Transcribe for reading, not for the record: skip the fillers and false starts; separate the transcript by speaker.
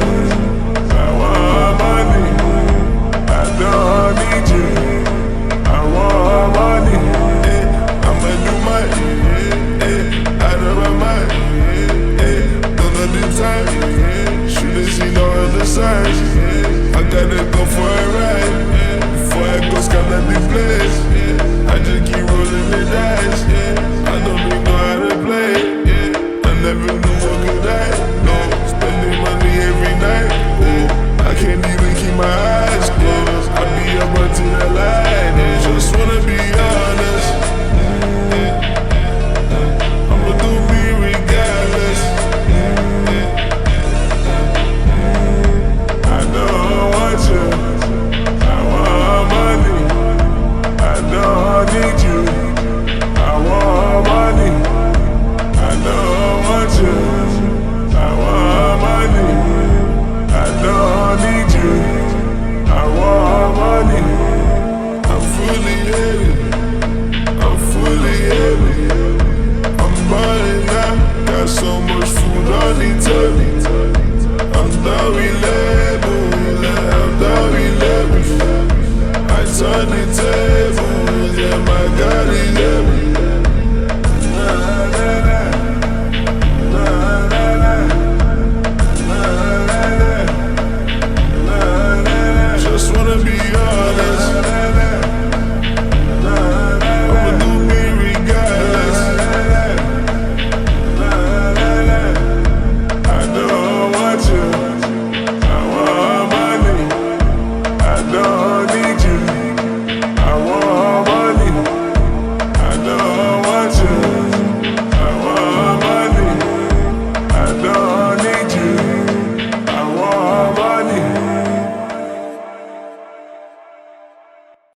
Speaker 1: I want money, I don't need you. I want money, I'ma do my out of my mind. Don't know the time, should've seen all of the signs. I gotta go for a ride before I go scatter the place. I just keep rolling the dice. I don't even know how to play. I never knew what could I.